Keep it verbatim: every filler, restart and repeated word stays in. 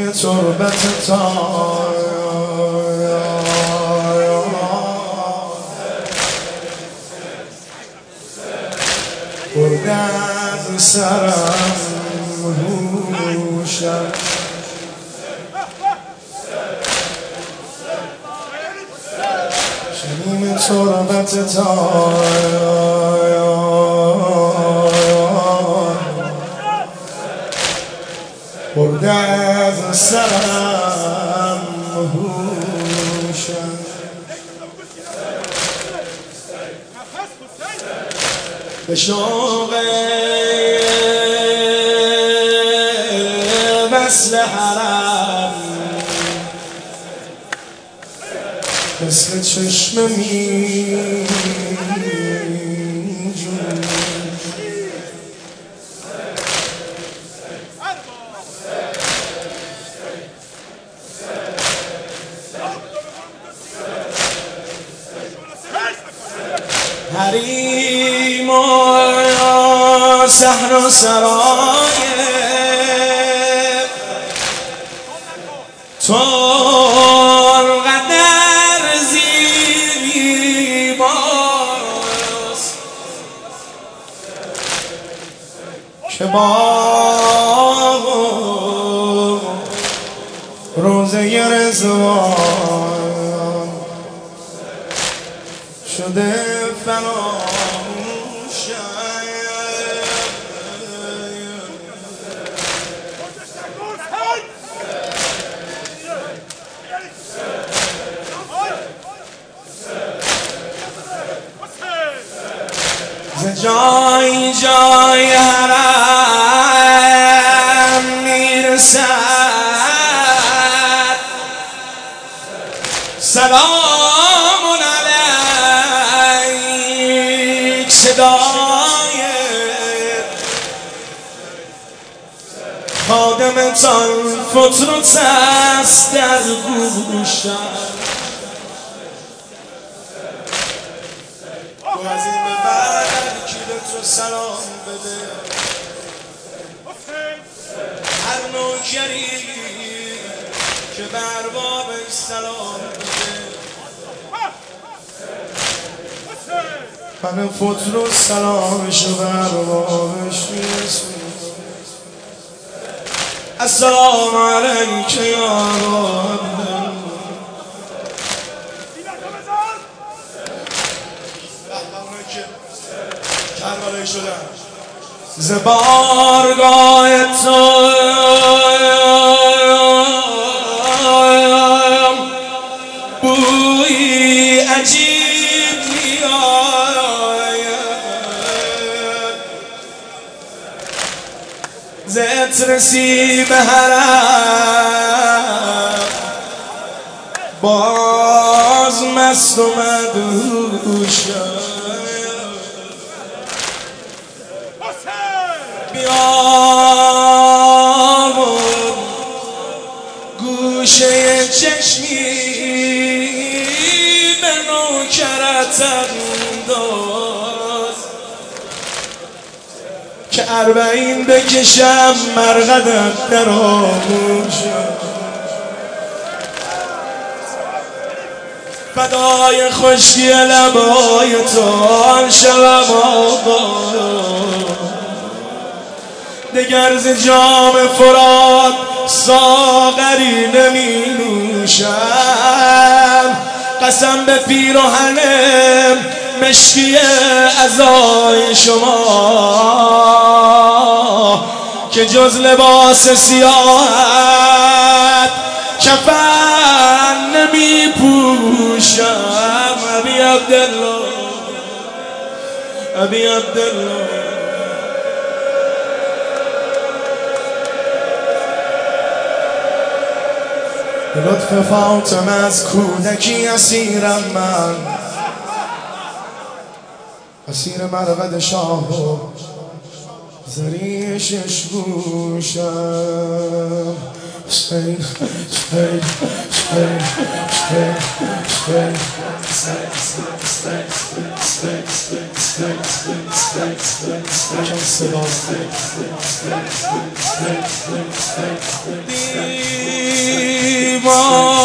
شنیم تربت تار برده از سرم هوشم شنیم تربت تار برده از سرم هوشم به شوق وصل حرم مثل چشم می حریم و سحر و سرای تو قدر زیباست که باغ روزه رضوان شده فراموشم ز جای جای حرم میرسد سلام علیک صدای خادمتان فطرت است در گوشم تو از این به بعد کی به تو سلام بده هر نوکری که بر بابش سلام بده من فطر و سلامشو بر بابش میرسون السلام علیک یا رب کربلایی شدن ز بارگاه تو بوی عجیب میآید ز عطر سیب حرم باز مست و مدهوشم بیامون گوشه چشمی به نوکرت انداز که اربعین بکشم مرقدت در آغوشم فدای خشکی لبای تو شوم آقا دگر ز جام فرات ساغری نمی نوشم قسم به پیراهن مشکی عزای شما که جز لباس سیاهت کفن نمی پوشم ابی عبدالله ابی عبدالله به لطف فاطمه از کودکی اسیرم من اسیر مرقد شاه و زریشش گوشم حسین حسین حسین حسین حسین یکم صدا دیوانه